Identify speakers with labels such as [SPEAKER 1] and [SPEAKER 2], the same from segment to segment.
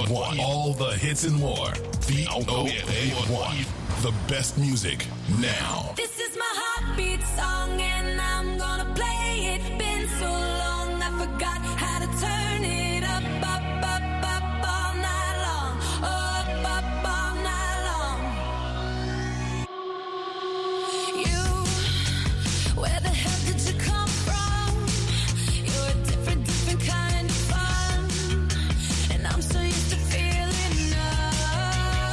[SPEAKER 1] VOA1. All the hits and more. VOA1. The best music now.
[SPEAKER 2] This is my heartbeat song and I'm gonna play it. Been so long I forgot how to turn it up, up, up, up all night long. Up, up all night long. You, where the hell did you come from? You're a different kind of fun. And I'm so used to feeling love.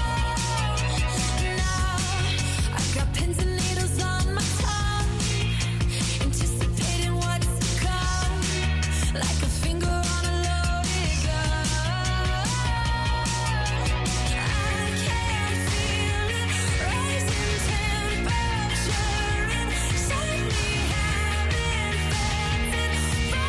[SPEAKER 2] Now I got pins and needles on my tongue, anticipating what's to come, like a finger on a loaded gun. I can feel it rising temperature inside me. Haven't felt it for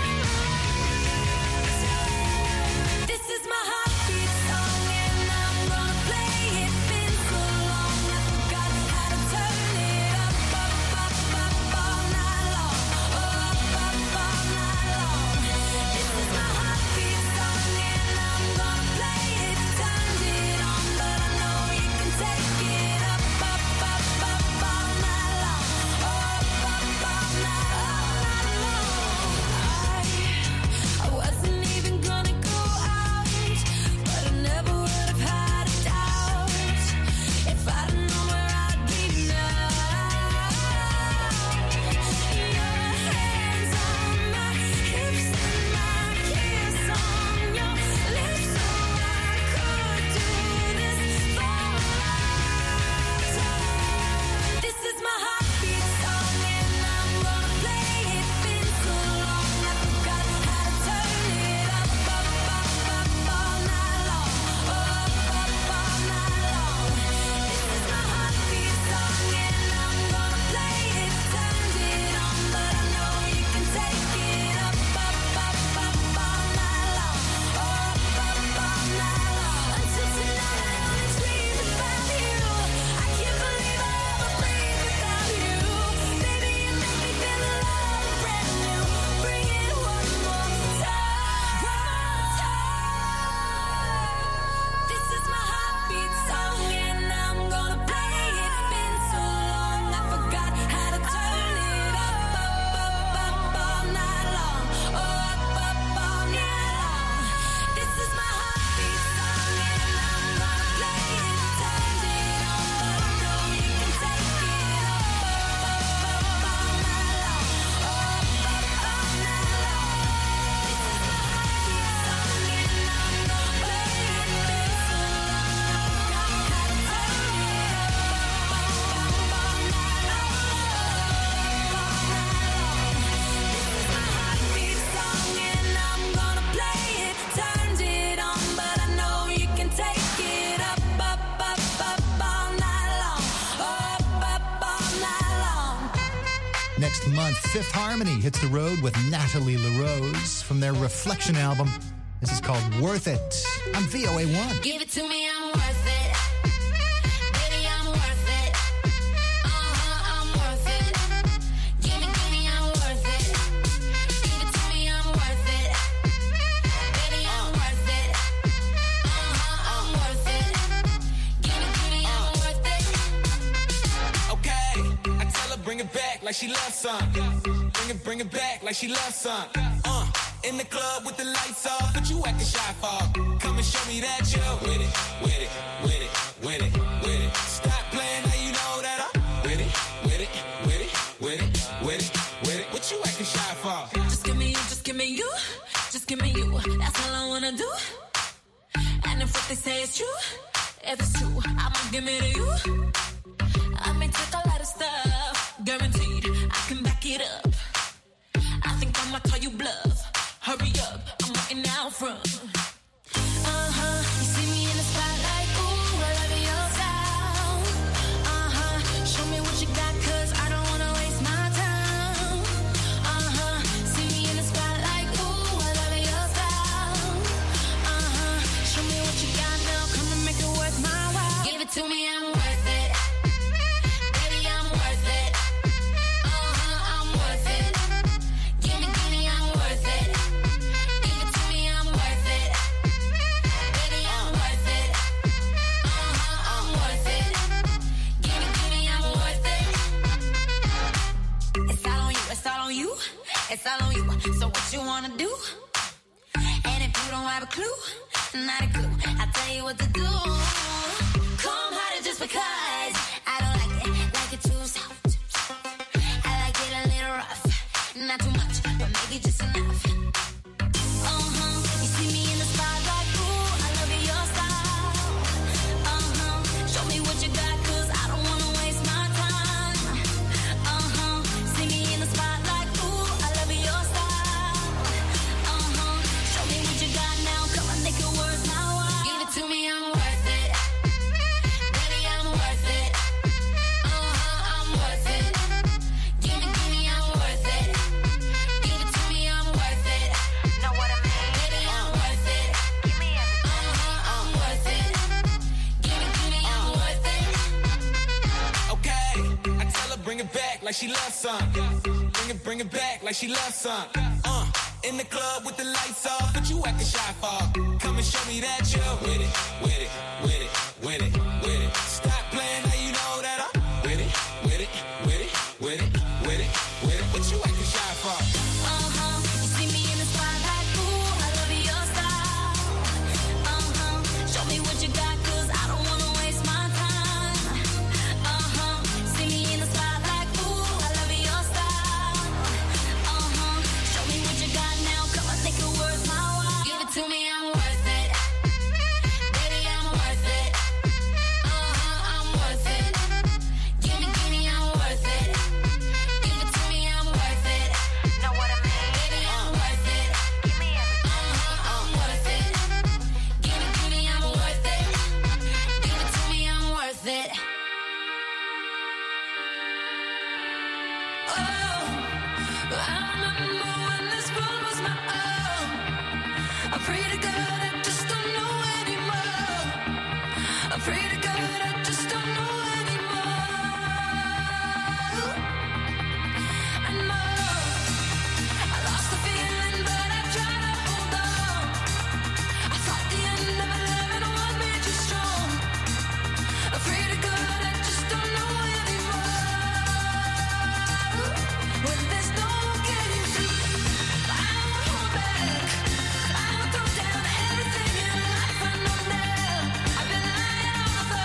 [SPEAKER 2] months. This is my heartbeat song and I'm gonna play it. Been so long I forgot how to turn it up, up, up, up all night long. Up, up all night long. This is my heartbeat song and I'm gonna play it. Turned it on, but I know you can take it up, up, up, up all night long. Up, up all night long. I wasn't even gonna go out, but I never would have had a doubt if I'd known where I'd be now. Your hands on my hips and my kiss on your lips, so I could do this for a lifetime. This is my heartbeat song and I'm gonna play it. Been so long I forgot how to turn it up, up, up, up all night long. Up, up all night long. This is my heartbeat song and I'm gonna play it. Turned it on, but I know you can take it up, up, up, up all night long. Up, up all night long. Until tonight I only dream about you. I can't believe I ever breathe without you. Baby, you make me feel alive and brand new. Bring it one more time. This is my heartbeat song and I'm gonna play it. Been so long I forgot how to turn it up, up, up, up all night long. Up, up all night long. This is my heartbeat song and I'm gonna play it. Turned it on, but I know you can take it up, up, up, up all night long. Up, up all night long. This is my heartbeat song and I'm gonna play it. Been so long I forgot how to turn it up, up, up, up all night long. Up, up all night long. This is my heartbeat song and I'm gonna play it. Turned it on, but I know you can take it up, up, up, up all night long. Up, up all night long.
[SPEAKER 3] Next month, Fifth Harmony hits the road with Natalie LaRose from their Reflection album. This is called Worth It on VOA1.
[SPEAKER 2] Give it to me, I'm worth it. Baby, I'm worth it. I'm worth it. Give me, I'm worth it. Give it to me, I'm worth it. Baby, I'm worth it. I'm worth it. Give me, I'm worth it.
[SPEAKER 4] Okay, I tell her bring it back like she loves some. Bring it back like she loves some. In the club with the lights off, but you acting shy for. Come and show me that you're with it, with it, with it, with it, with it. Stop playing, now you know that I'm with it, with it, with it, with it, with it, with it. What you acting shy for?
[SPEAKER 2] Just give me you, just give me you, just give me you. That's all I wanna do. And if what they say is true, if it's true, I'ma give it to you. I may take a lot of stuff, guaranteed I can back it up. I think I'ma call you bluff. Hurry up, I'm walking out front. You see me in the spotlight, ooh, I love your style. Show me what you got, 'cause I don't wanna waste my time. See me in the spotlight, ooh, I love your style. Show me what you got now, come and make it worth my while. Give it to me, I'm worth it. Baby, I'm worth it. I'm worth it. Give me, I'm worth it. Give it to me, I'm worth it. clue, not a clue. I tell you what to do. Come harder just because I don't like it too soft. I like it a little rough, not too much, but maybe just enough. You see me in the spotlight, ooh, I love your style. Show me what you got, 'cause I don't wanna waste my time. See me in the spotlight, ooh, I love your style. Show me what you got now, come on, make it worth my while. Give it to me, I'm worth it. Baby, I'm worth it. I'm worth it. Give me, I'm worth it. Give it to me, I'm worth it. Know what I mean? Baby, I'm worth it. Give me everything. I'm worth it. Give me, I'm worth it.
[SPEAKER 4] Okay, I tell her bring it back like she loves some. Bring it back like she loves some. In the club with the lights off, but you acting shy for. Come and show me that you're with it, with it, with it, with it, with it. Stop playing, now you know that I'm with it, with it, with it, with it, with it, with it. What you acting shy for?
[SPEAKER 2] You see me in the spotlight, ooh, I love your style. Show me what you got, 'cause I don't wanna waste my time. See me in the spotlight, ooh, I love your style. Show me what you got now, come on, make it worth my while. Give it to me, I'm worth it. Baby, I'm worth it. I'm worth it. Give me, I'm worth it. Give it to me, I'm worth it. Know what I mean? Baby, I'm worth it. Give me everything. I'm worth it. Give me, I'm worth it. Give it to me, I'm worth it. I remember when this world was my own. I pray to God I just don't know anymore. I pray to God I just don't know anymore. I know I lost the feeling, but I tried to hold on. I thought the end of my loving one made you strong. I pray to God I just don't know anymore. When there's no getting through, I won't hold back. I won't throw down everything in life I know now. I've been lying all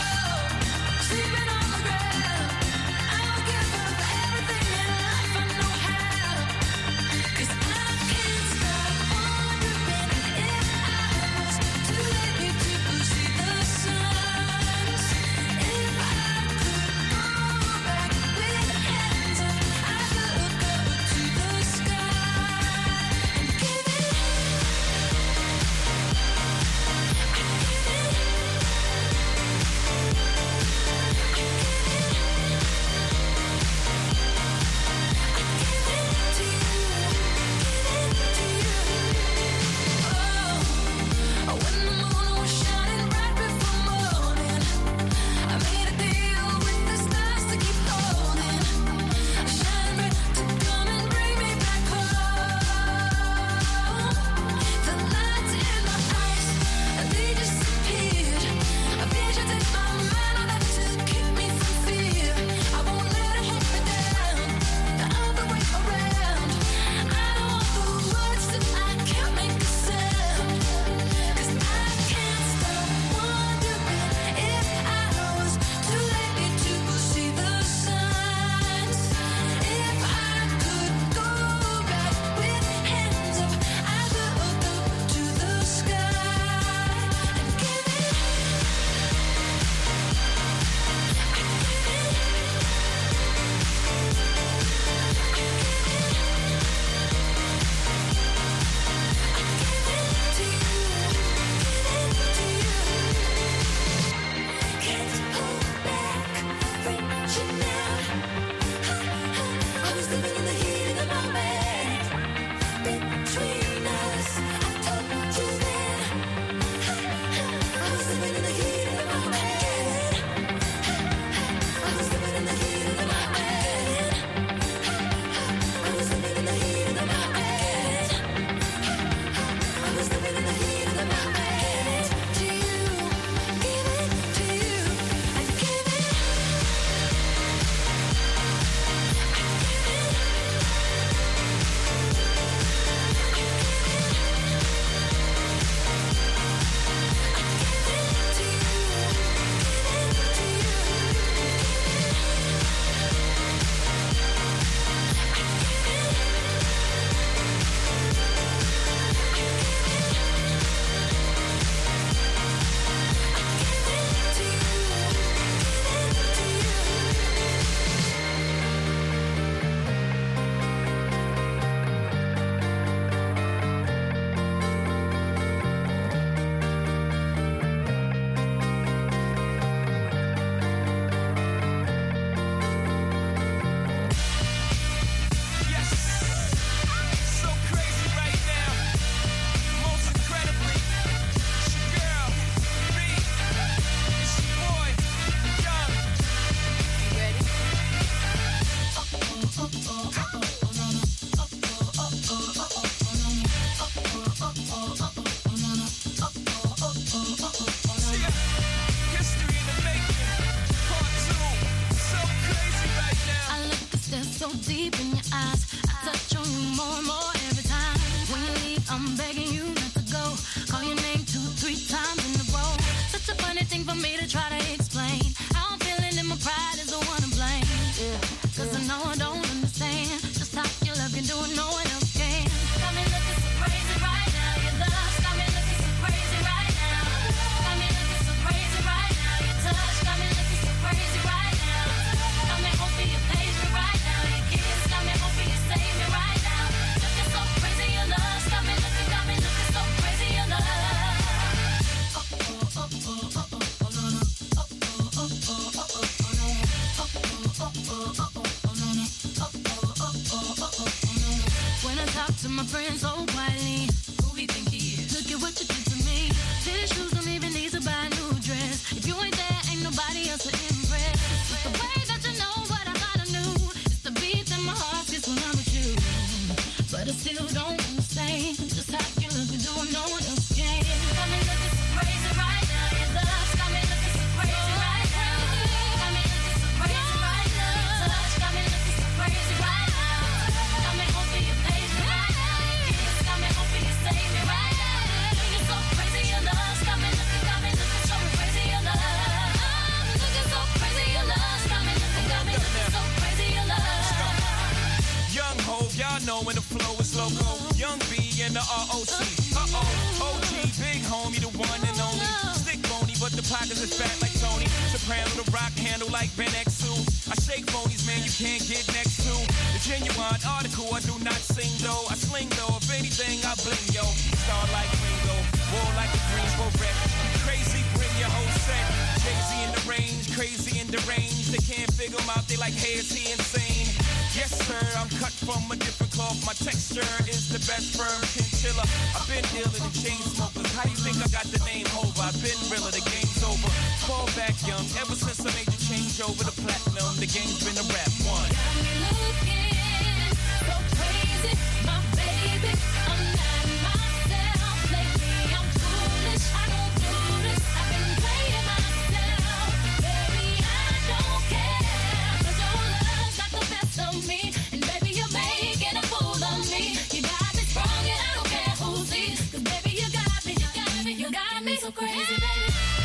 [SPEAKER 4] loco, young B and the ROC. OG, big homie, the one and only. Stick bony, but the pockets is fat like Tony. Soprano, the rock handle like Ben X2. I shake phonies, man, you can't get next to. The genuine article, I do not sing though. I sling though, if anything, I bling yo. Star like Ringo, war like a Greensboro wreck. Crazy, bring your whole set. Jay-Z in the range, crazy in the range. They can't figure him out, they like, hey, is he insane? Yes, sir, I'm cut from a different cloth. My texture is the best firm chinchilla. I've been dealing in chain smokers. How you think I got the name over? I've been realer, the game's over. Fall back young, ever since I made the change over to platinum. The game's been a rap one.
[SPEAKER 2] Got me looking so crazy, my baby. I'm not myself lately. I'm foolish. I don't do this. I've been playing myself, baby. I don't care, 'cause your love got the best of me, and baby you're making a fool of me. You got me sprung, and I don't care who sees, 'cause baby you got me, you got me, you got me so crazy, baby.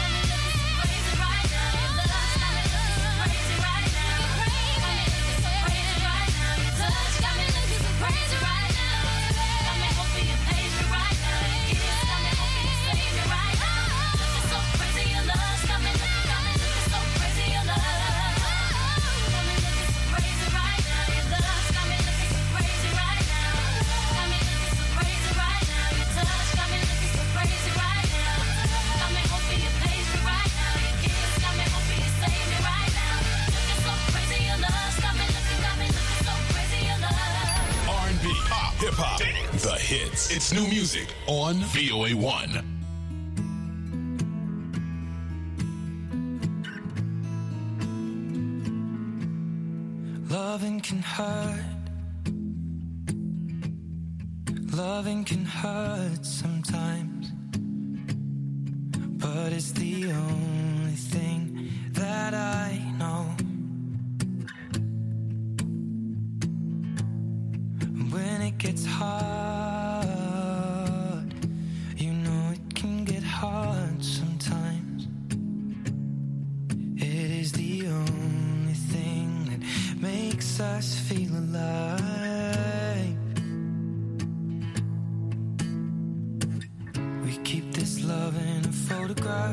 [SPEAKER 1] Hip-hop, the hits. It's new music on VOA1.
[SPEAKER 5] Loving can hurt. Loving can hurt sometimes, but it's the only thing that I know. When it gets hard, you know it can get hard sometimes. It is the only thing that makes us feel alive. We keep this love in a photograph.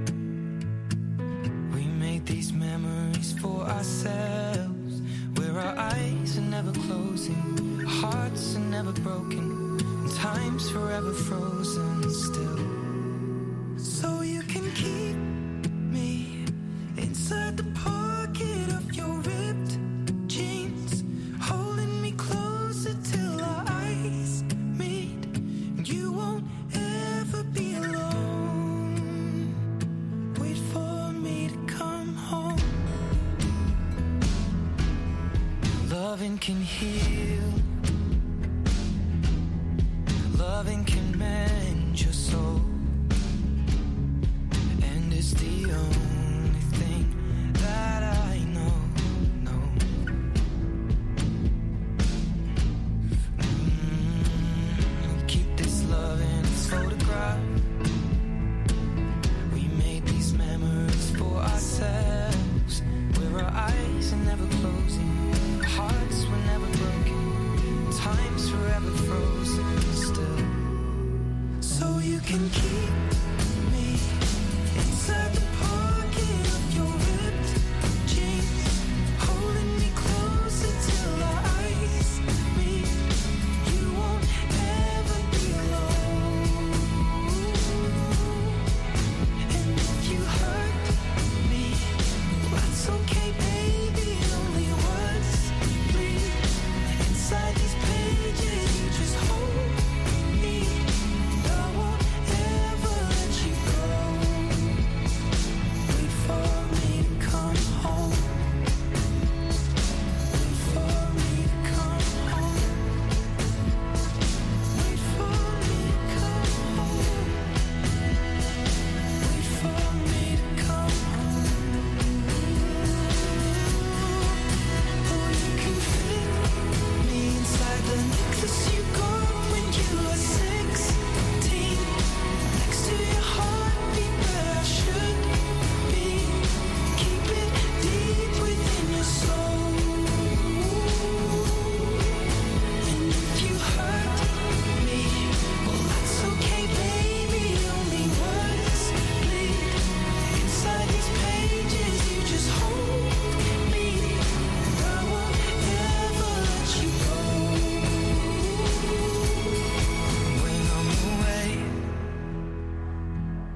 [SPEAKER 5] We make these memories for ourselves, where our eyes are never closing, hearts are never broken, and time's forever frozen still. So you can keep me inside the pocket of your ripped jeans, holding me closer till our eyes meet, and you won't ever be alone. Wait for me to come home. Loving can heal. Loving can mend your soul, and it's the only thing that I know. Keep this love in its photograph. We made these memories for ourselves, where our eyes are never closing, hearts were never broken, time's forever frozen still. So you can keep me inside the park.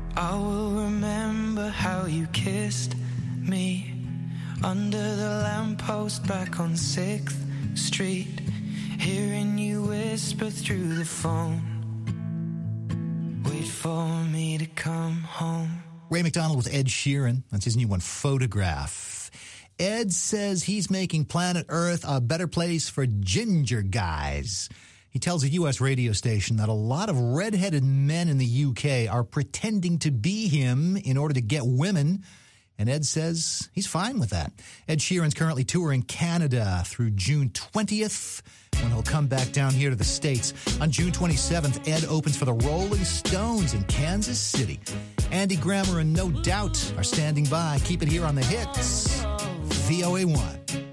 [SPEAKER 5] I will remember how you kissed me under the lamppost back on 6th Street, hearing you whisper through the phone, wait for me to come home.
[SPEAKER 3] Ray McDonald with Ed Sheeran. That's his new one, Photograph. Ed says he's making planet Earth a better place for ginger guys. He tells a U.S. radio station that a lot of redheaded men in the U.K. are pretending to be him in order to get women, and Ed says he's fine with that. Ed Sheeran's currently touring Canada through June 20th, when he'll come back down here to the States. On June 27th, Ed opens for the Rolling Stones in Kansas City. Andy Grammer and No Doubt are standing by. Keep it here on the hits. VOA1.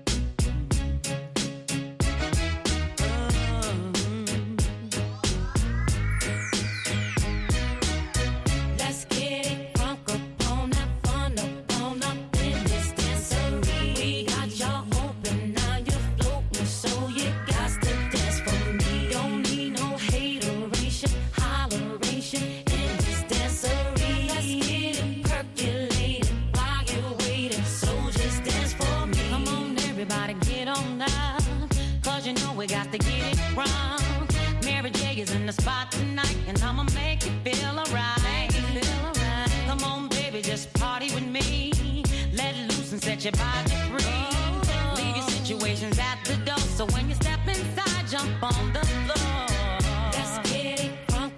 [SPEAKER 6] Your body free. Leave your situations at the door. So when you step inside, jump on the floor. Let's get it crunk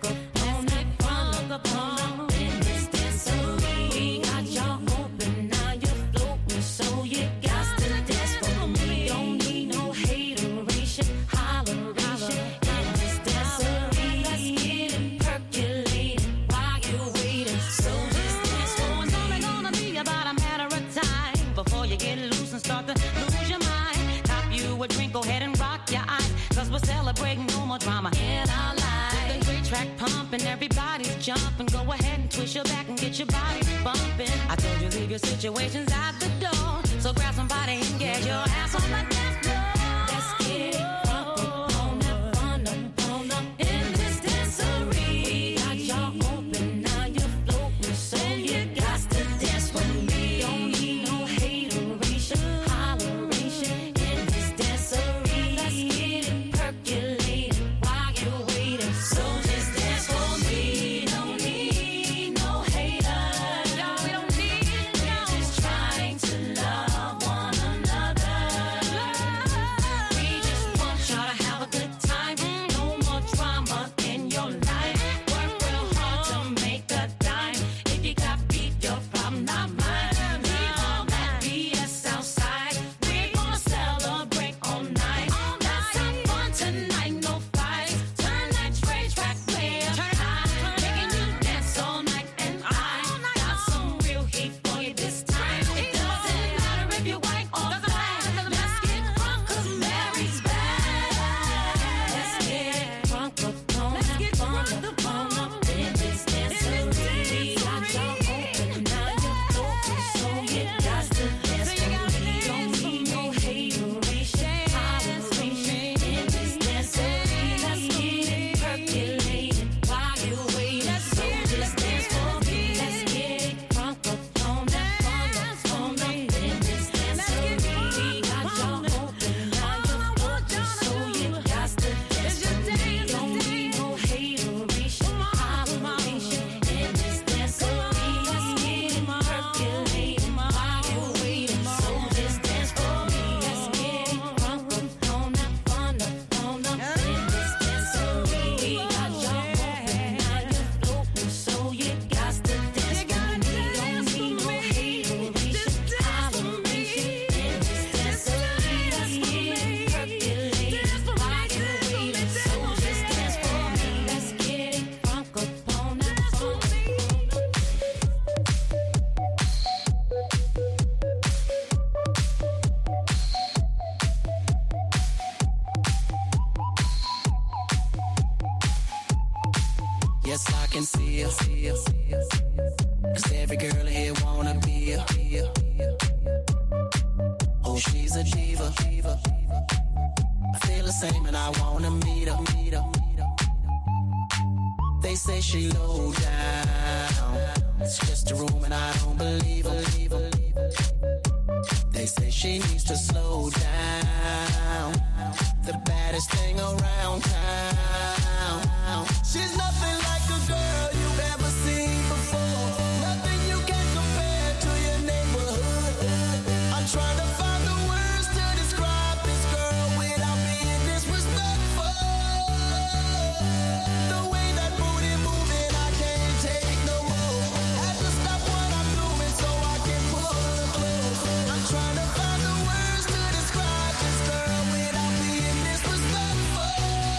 [SPEAKER 6] up on in this dancery. We got y'all open, now you're floating, so you got to dance for me. Don't need no hateration, holleration in this dancery. Let's get it percolated while you're waiting. So just dance for me. It's only gonna be about a matter of time before you get loose and start to lose your mind. Cop you a drink, go ahead and rock your eyes, cause we're celebrating no more drama in our lives. With the great track pumping, everybody's jumping. Go ahead and twist your back and get your body bumping. I told you leave your situations at the door, so grab somebody and get your ass on the dance floor. Let's get it crunk up, on up in this dancery. We got y'all open, now you're floating, so you got to dance for me. Don't need no holleration in this dancery. Let's get it percolated while you're waiting. So just dance for me. No need no haters. No, we don't need. We're just trying to love one another. We just want y'all to have a good time. No more drama in your life. Work real hard to make a dime. If you got beef, your problem, not mine. Leave all that BS outside. We're gonna celebrate all night. Let's have fun tonight, no fights. Turn that straight track way up high, making you dance all night. And I got some real heat for you this time. It doesn't matter if you're white or black. Let's get crunk 'cause Mary's back. Let's get crunk up on that fun up in this dancery. Got y'all open, now you're floating, so you got to dance for me. Don't need no hateration, holleration in this dancery. Let's get it percolated while you're waiting. So just dance for me. Let's get it crunk up on that fun up in this dancery. We got y'all open, now you're floating, so you got to dance for me. Don't need no hateration, holleration in this dancery. Let's get it percolated while you're waiting. So just dance for me. Let's get it crunk up on that fun up in this dancery. We got y'all open, now you're floating, so you got to dance for me. Don't need no hateration, holleration in this dancery. Let's get it percolated while you're waiting. So just dance for me. Let's get it crunk up on that fun.
[SPEAKER 7] Yes, I can see her. 'Cause every girl here wanna be her. Oh, she's a diva. I feel the same and I wanna meet her. They say she low down. It's just a room and I don't believe her. They say she needs to slow down. The baddest thing around town. She's nothing like a girl you've ever seen before. Nothing you can compare to your neighborhood. I'm trying to find the words to describe this girl without being disrespectful. The way that booty moving, I can't take no more. Had to stop what I'm doing so I can pull her close. I'm trying to find the words to describe this girl without being disrespectful.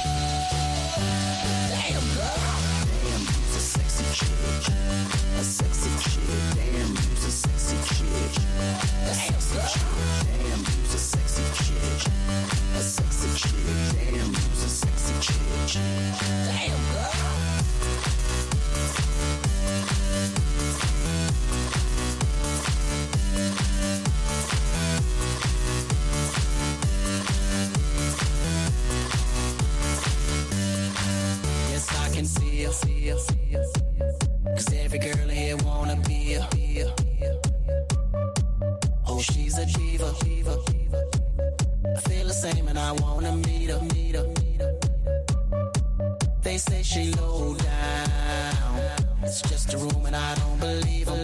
[SPEAKER 7] Damn, girl. Damn, you's a sexy chick. A sexy chick. Damn, you's a sexy chick. A sexy chick. Damn, you's a sexy chick. A sexy chick. Damn, you's a sexy chick. Damn, girl. Yes, I can see her. Cause every girl here wanna be her. Oh, she's a diva. I feel the same and I wanna meet her. They say she low down. It's just a room and I don't believe her.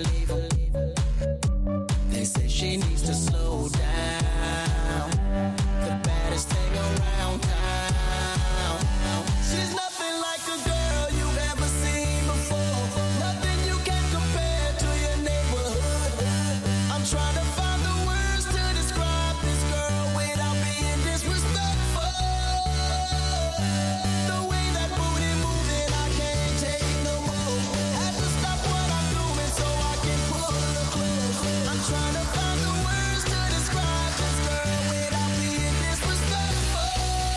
[SPEAKER 7] They say she needs to slow down. The baddest thing around town. She's nothing like a girl you've ever seen before. Nothing you can compare to your neighborhood. I'm trying to find the words to describe this girl without being disrespectful. The way that booty moving, I can't take no more. Had to stop what I'm doing so I can pull her close. I'm trying to find the words to describe this girl without being disrespectful.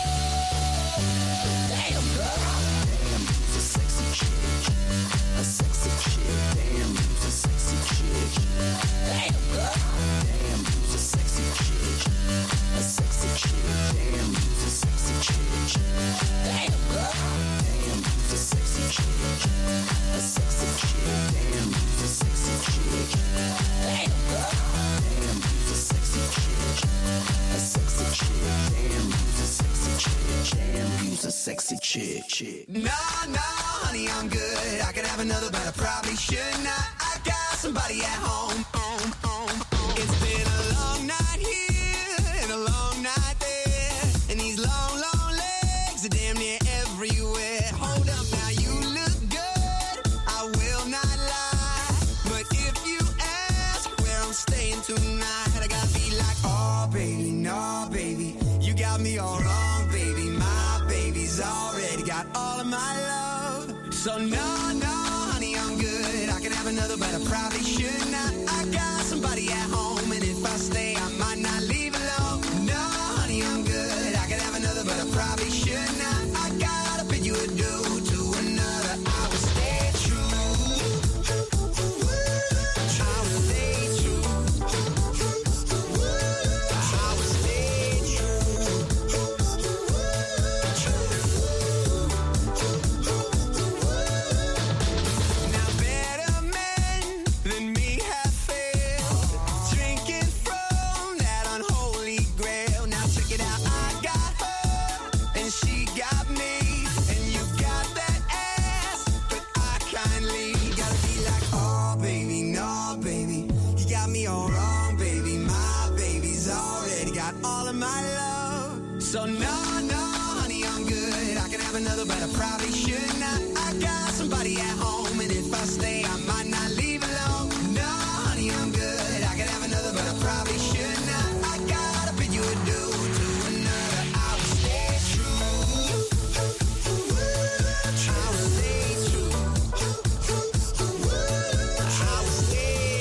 [SPEAKER 7] Damn, girl. Damn, you's a sexy chick. A sexy chick. Damn, you's a sexy chick. Damn, girl. Damn, you's a sexy chick. A sexy chick. Damn, you's a sexy chick. Damn, girl. Damn, you's a sexy chick. A sexy chick. Damn, you's a sexy chick. Damn, girl. Damn, you's a sexy chick. A sexy chick. Damn, you's a sexy chick. Damn, you's a sexy chick.
[SPEAKER 8] No, honey, I'm good. I could have another, but I probably should not. I got somebody at home. It's been a long night here and a long night there, and these long legs are damn near everywhere. Hold up, now you look good. I will not lie, but if you ask where I'm staying tonight, I gotta be like, oh baby, no baby, you got me all wrong, baby. My baby's already got all of my love. So no, honey, I'm good. I could have another, but I probably should not. I got somebody at home, and if I stay, I might not leave alone. No, honey, I'm good. I could have another, but I probably should not. I gotta bid you adieu to another. I will stay true. I will stay true. I will stay true. Now better men than me have failed, drinking from that unholy grail. Now check it out, I got her and she got me, and you got that ass, but I kindly gotta be like, oh baby, no baby, you got me all wrong, baby. My baby's already got all of my love. So no, honey, I'm good. I can have another, but I probably should not. I got somebody at home, and if I stay, I might not leave alone. No, honey, I'm good. I can have another, but I probably should not. I gotta bid you adieu to another. I will stay true. I will stay true. I will stay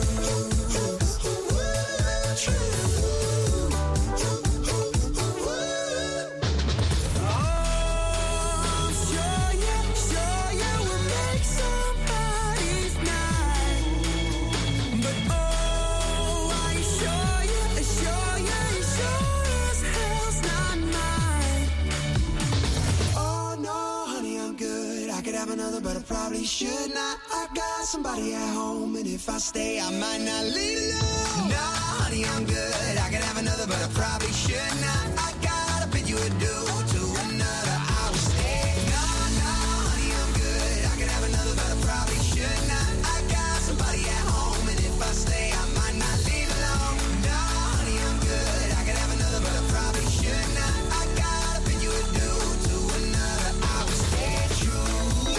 [SPEAKER 8] Sure you will make somebody's night. But oh, are you sure you sure as hell's not mine. Oh no, honey, I'm good. I could have another, but I probably should not. I got somebody at home, and if I stay, I might not leave alone. Nah, honey, I'm good. I could have another, but I probably should not. I gotta bid you adieu to another. I will stay. Nah, honey, I'm good. I could have another, but I probably should not. I got somebody at home, and if I stay, I might not leave alone. Nah, honey, I'm good. I could have another, but I probably should not. I gotta bid you adieu to another. I will stay true.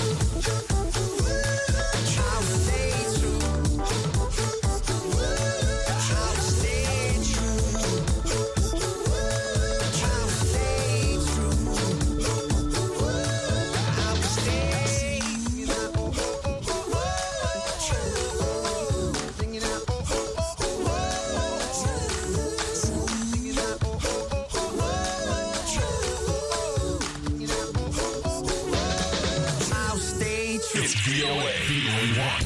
[SPEAKER 8] I will stay true. I will stay true. I will stay true. I will stay singing out. I'll stay true.
[SPEAKER 1] It's VOA VOA1.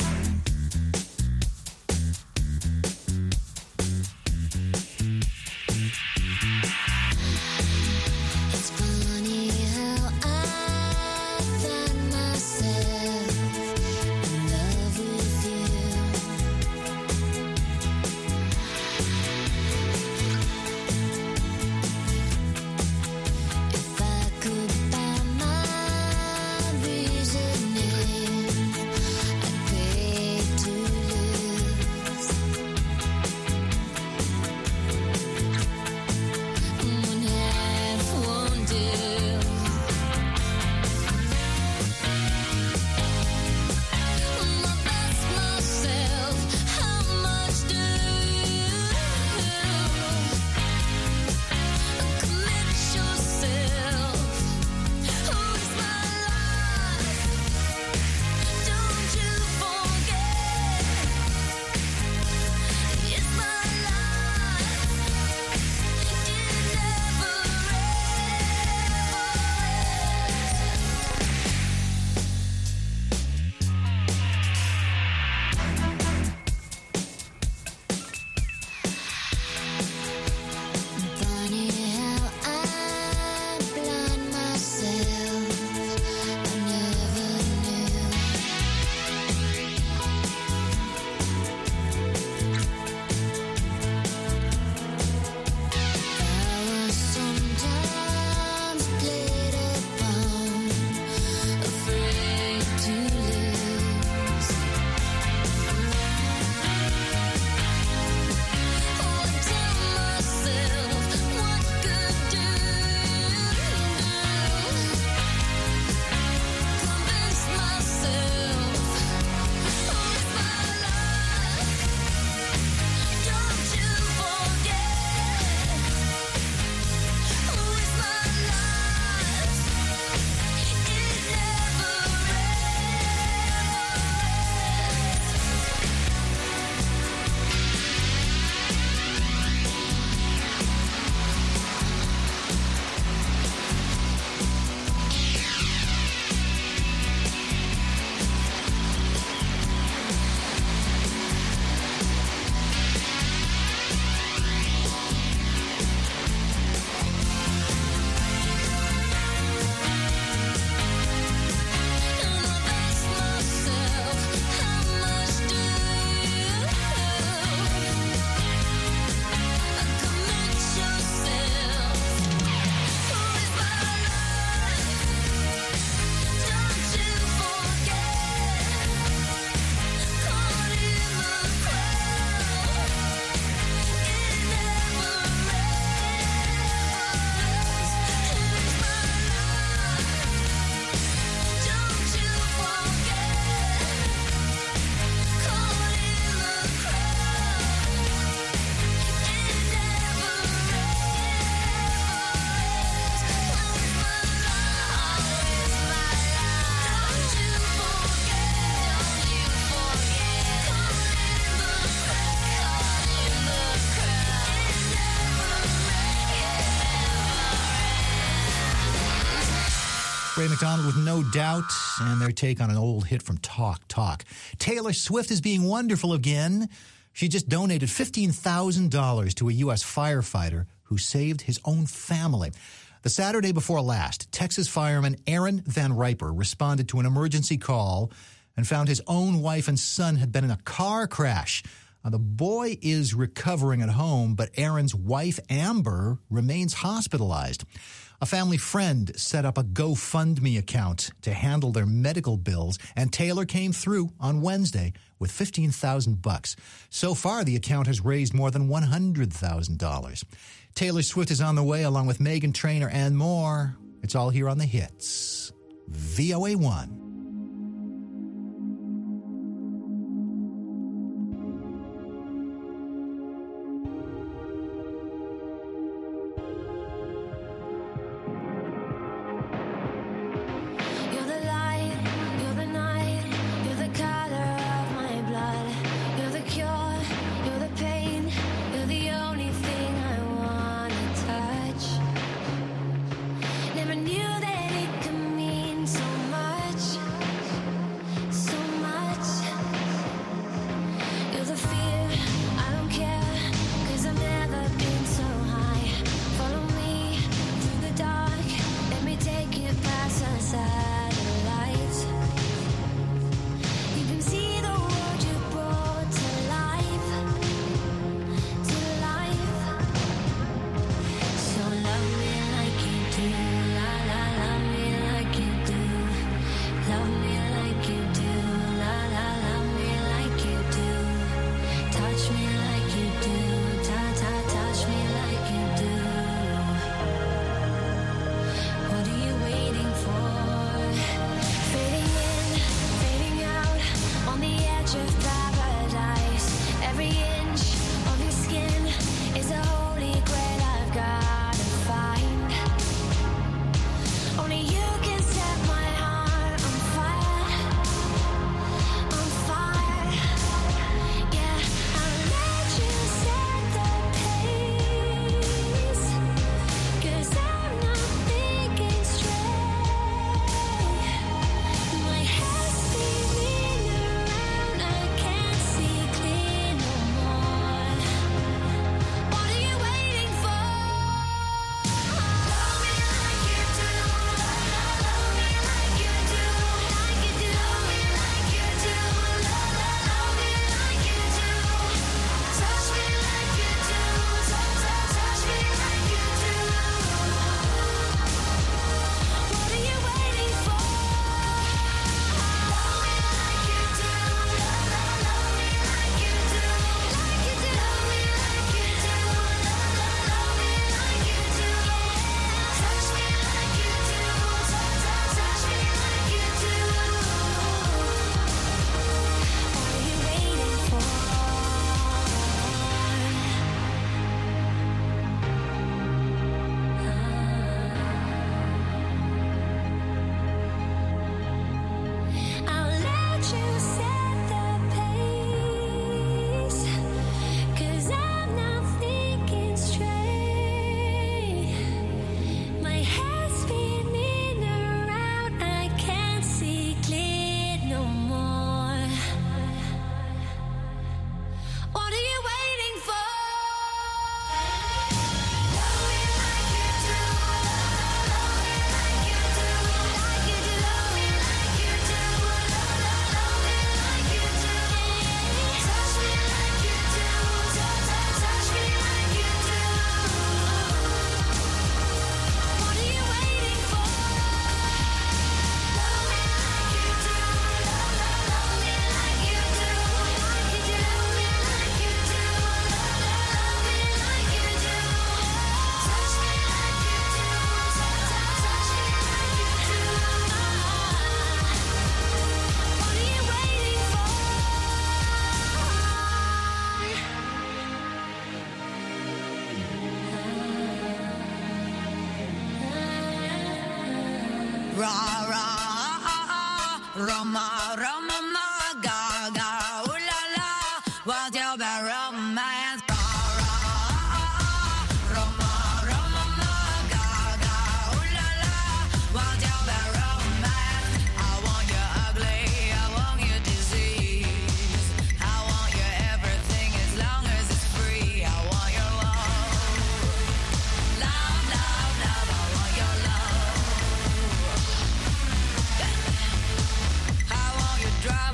[SPEAKER 6] It's funny how I find myself in love with you. If I could find my reasoning, I'd pay to lose. One half won't do. My best myself, how much do you commit yourself? Who's my life? Don't you forget, it's my life. It never Funny how I blind myself. I never knew. I was sometimes played upon, afraid to lose. I tell myself, what good do? Convince myself, who's my life? Don't you forget, who is my life? It never Invest myself, how much do you commit yourself? Who is my life? Don't you forget, caught in the crowd. It never ends. It's my life. Don't you forget, caught in the crowd. It never ends. Where's my life? Don't you forget, caught in the
[SPEAKER 3] Ray McDonald with No Doubt, and their take on an old hit from Talk Talk. Taylor Swift is being wonderful again. She just donated $15,000 to a U.S. firefighter who saved his own family. The Saturday before last, Texas fireman Aaron Van Riper responded to an emergency call and found his own wife and son had been in a car crash. The boy is recovering at home, but Aaron's wife, Amber, remains hospitalized. A family friend set up a GoFundMe account to handle their medical bills, and Taylor came through on Wednesday with $15,000. So far, the account has raised more than $100,000. Taylor Swift is on the way, along with Meghan Trainor and more. It's all here on The Hits. VOA1.
[SPEAKER 6] You're the light, you're the night, you're the color of my blood. You're the cure, you're the pain, you're the only thing I wanna touch. Never knew that it could mean so much, so much. You're the fear, I don't care, 'cause I've never been so high. Follow me through the dark, let me take you past the satellites. You can see the world you brought to life, to life. So love me like you do, la la, love me like you do. Love me like you do, la la, love me like you do. Touch me like you do, ta ta, touch me like you do. What are you waiting for? Fading in, fading out, on the edge of paradise. Every inch of your skin is a holy grail I've gotta find. Only you can set my heart on fire, on fire. Yeah, I'll let you set the pace, 'cause I'm not thinking straight. My head's spinning around, I can't see clear no more. What are you waiting for? Love me like you do, love me like you do, like you do. Love me like you do, love me like you do. Touch me like you do, touch me like you do. What are you waiting for? Love me like you do, love me like you do, like you do. Love me like you do, love me like you do. Touch me like you do, touch me like you do. What are you waiting for? I'll let you set the pace, 'cause I'm not thinking straight. My head's spinning around, I can't see clear no more. What are you waiting for? Love me like you do, love me like you do, like you do. Love me like you do, love me like you do. Touch me like you do, touch me like you do. What are you waiting for? Love me like you do, love me like you do, like you do. Love me like you do, love me like you do. Touch me like you do, touch me like you do. What are you waiting for?
[SPEAKER 9] Ra ra Roma Roma ma ga ga ooh la la, what's your bad romance? Ra ra Roma Roma ma ga ga ooh la la, what's your bad romance? I want you ugly, I want you disease, I want you everything as long as it's free. I want your love, love, love, love. I want your love. I want you drive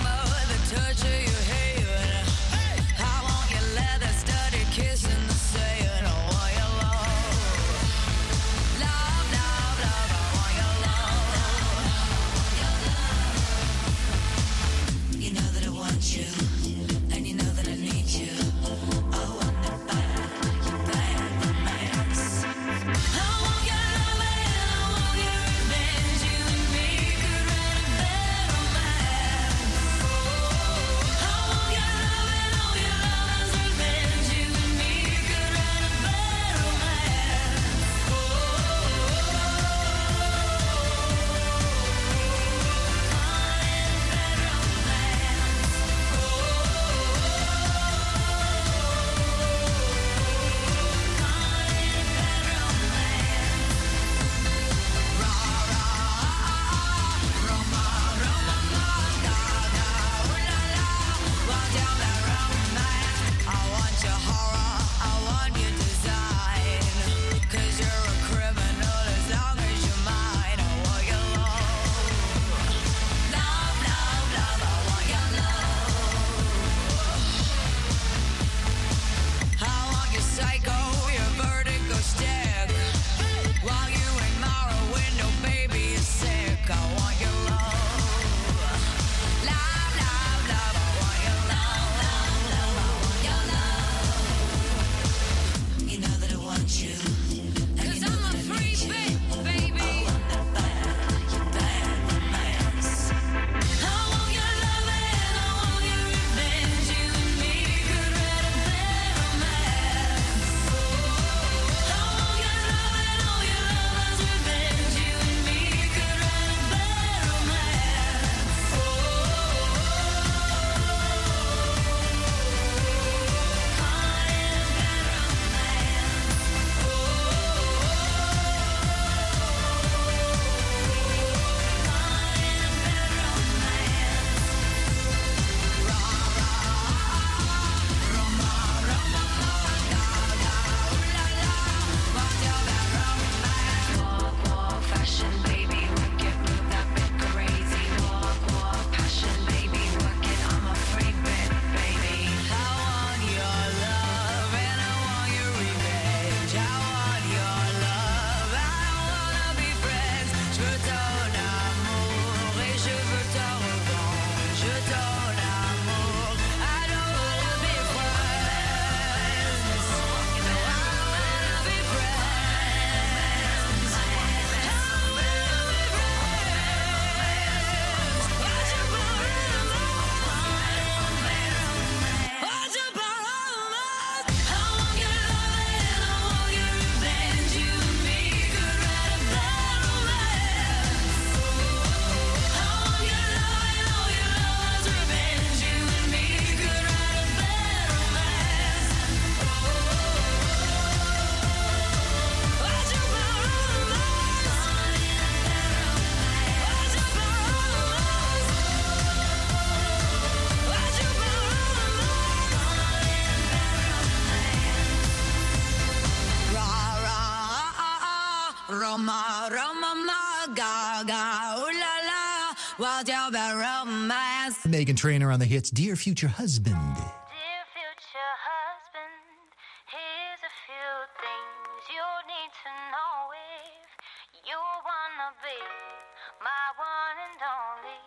[SPEAKER 9] Roma, Roma, ma, ga, ga, ooh la la, what's your bad romance?
[SPEAKER 3] Meghan Trainor on the hits Dear Future Husband.
[SPEAKER 6] Dear future husband, here's a few things you need to know if you wanna be my one and only.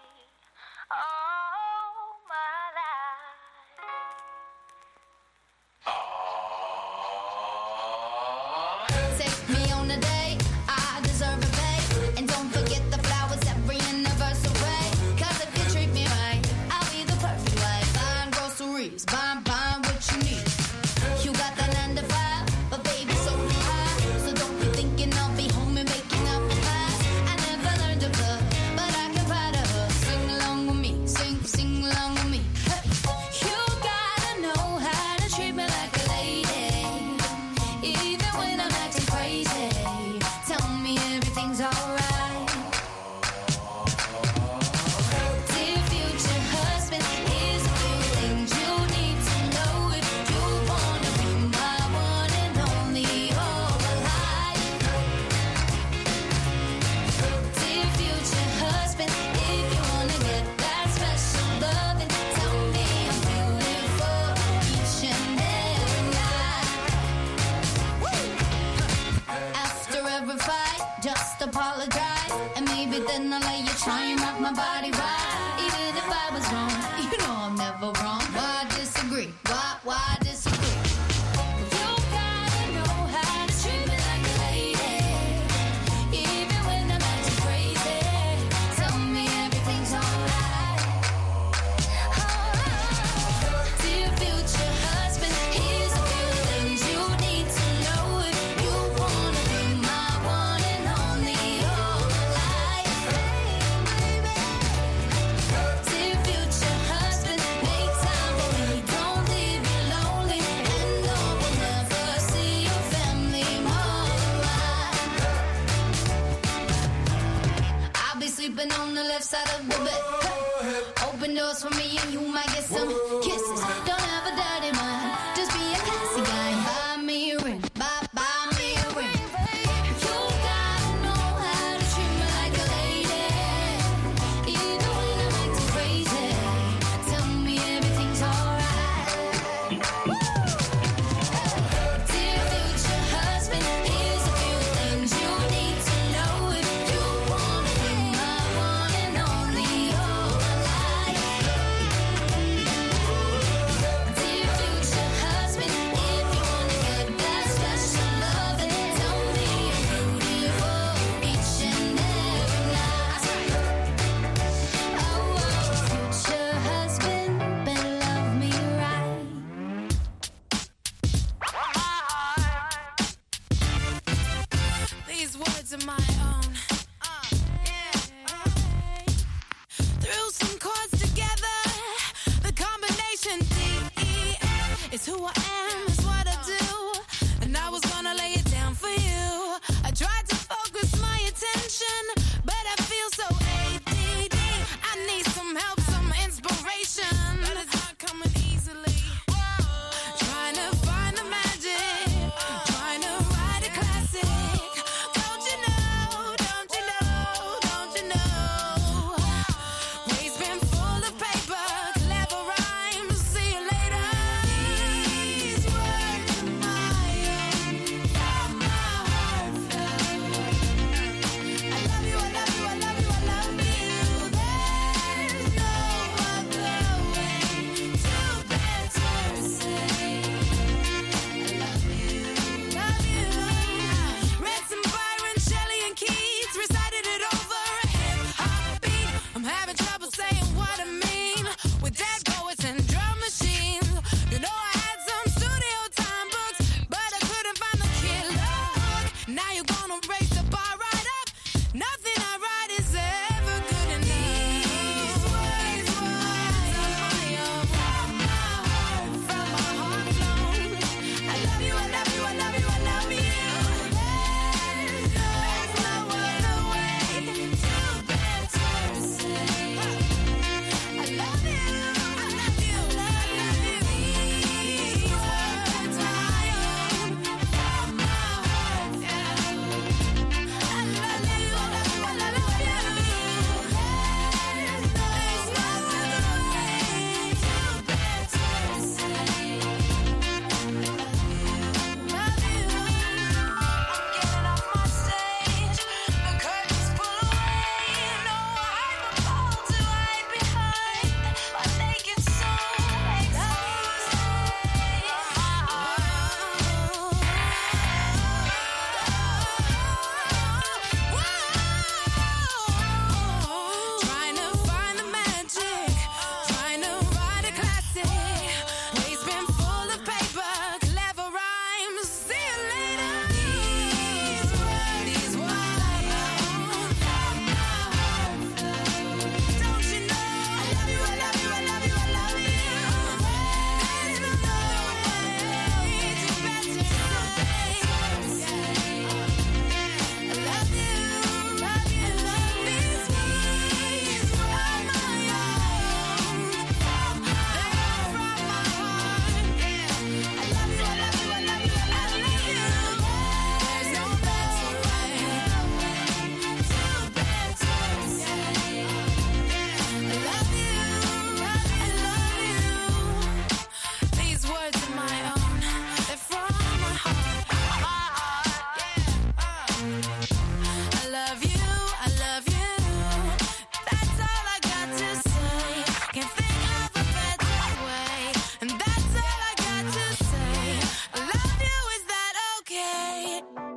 [SPEAKER 6] Oh, my life.
[SPEAKER 9] Take me on a date, I deserve a babe. And don't forget the flowers every anniversary. 'Cause if you treat me right, I'll be the perfect wife. Buying groceries, buying what you need. You got that 9 to 5, but baby, so do I. So don't be thinking I'll be home and making up the pies. I never learned to cook, but I can pie to her. Sing along with me, sing along with me. Hey. You gotta know how to treat me like a lady. Even when I'm acting crazy, tell me everything's alright. Dear future husband, here's a few things you need to know if you wanna be my one and only all my life. Dear future husband, if you wanna get that special loving, tell me I'm beautiful each and every night. After every fight, just apologize, and maybe then I'll let you try and rock my body right. Even if I was wrong, you know I'm never wrong. Why disagree? Why disagree? You gotta know how to treat me like a lady. Even when I'm acting crazy, tell me everything's alright. Dear future husband, here's a few things you need to know if you wanna be my one and only all my life. Dear future husband, make time for me, don't leave me lonely, and no will never see your family more alive. I'll be sleeping on the left side of the bed. Open doors for me and you might get some kisses. Don't have a dirty mind, just be a classy guy. Buy me a ring, buy me a ring. You gotta know how to treat me like a lady. Even when I'm acting crazy, tell me everything's alright. Dear future husband, here's a few things you need to know if you wanna be my one and only all my life. Dear future husband, if you wanna get that special loving, tell me I'm beautiful each and every night. Oh, future husband, better love me right.
[SPEAKER 2] These words are my own. Threw some chords together. The combination D-E-F is who I am, is what I do. And I was gonna lay it down for you. I tried to focus my attention, but I feel so ADD. I need some help, some inspiration, but it's not coming easily. Trying to find the magic, trying to write a classic. Don't you know, don't you know, don't you know? Waves been full of paper, clever rhymes, see you later. These words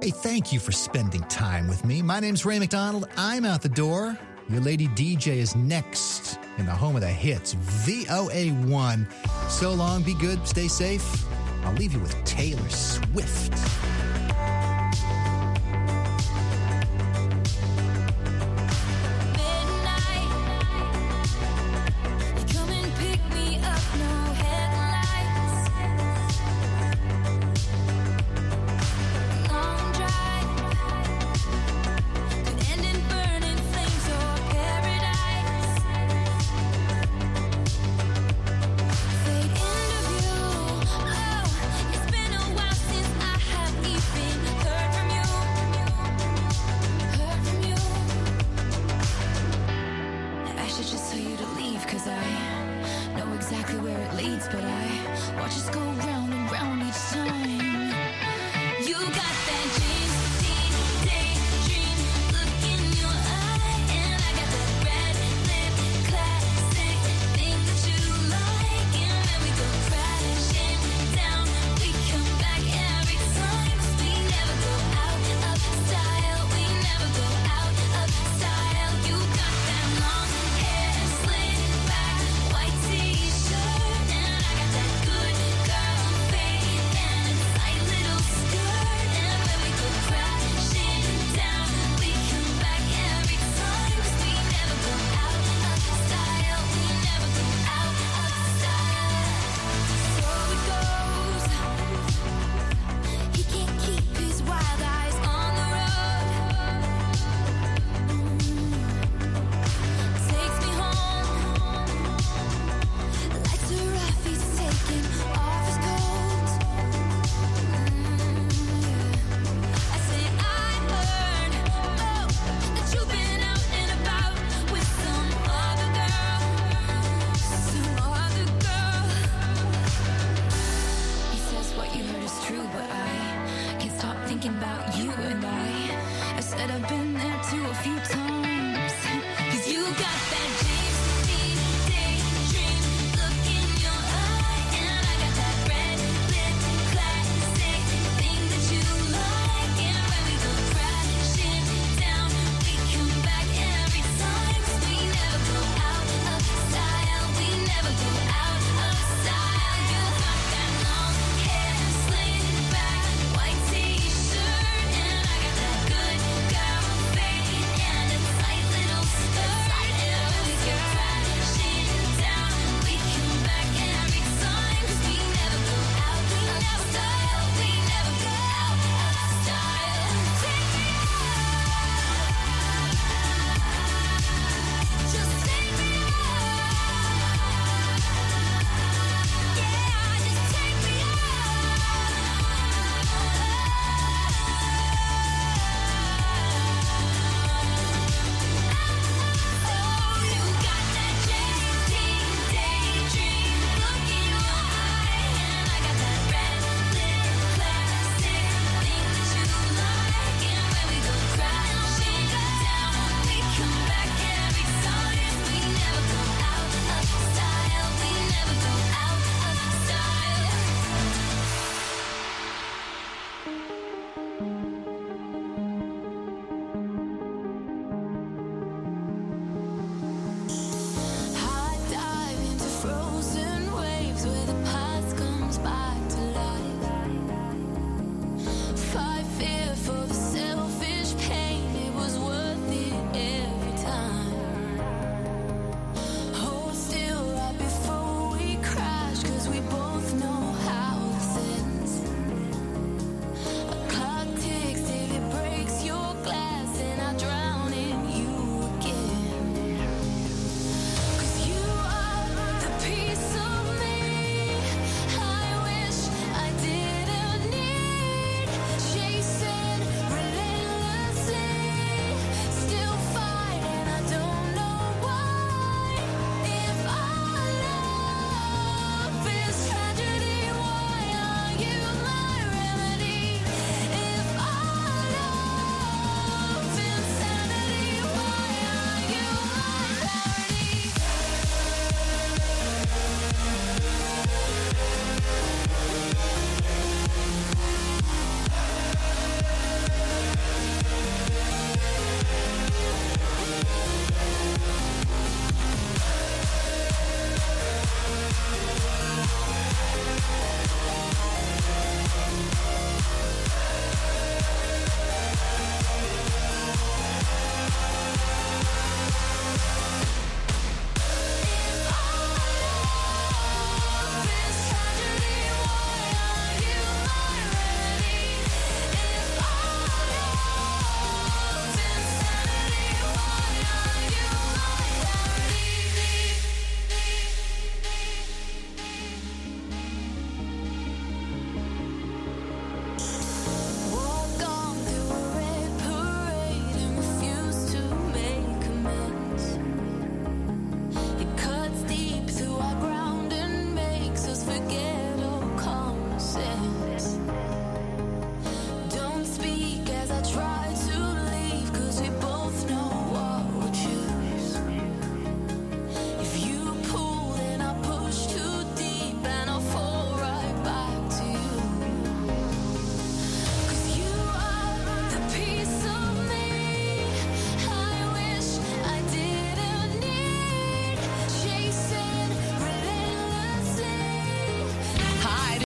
[SPEAKER 3] Hey, thank you for spending time with me. My name's Ray McDonald. I'm out the door. Your lady DJ is next in the home of the hits, VOA1. So long, be good, stay safe. I'll leave you with Taylor Swift.
[SPEAKER 2] Cause I know exactly where it leads, but I watch us go round.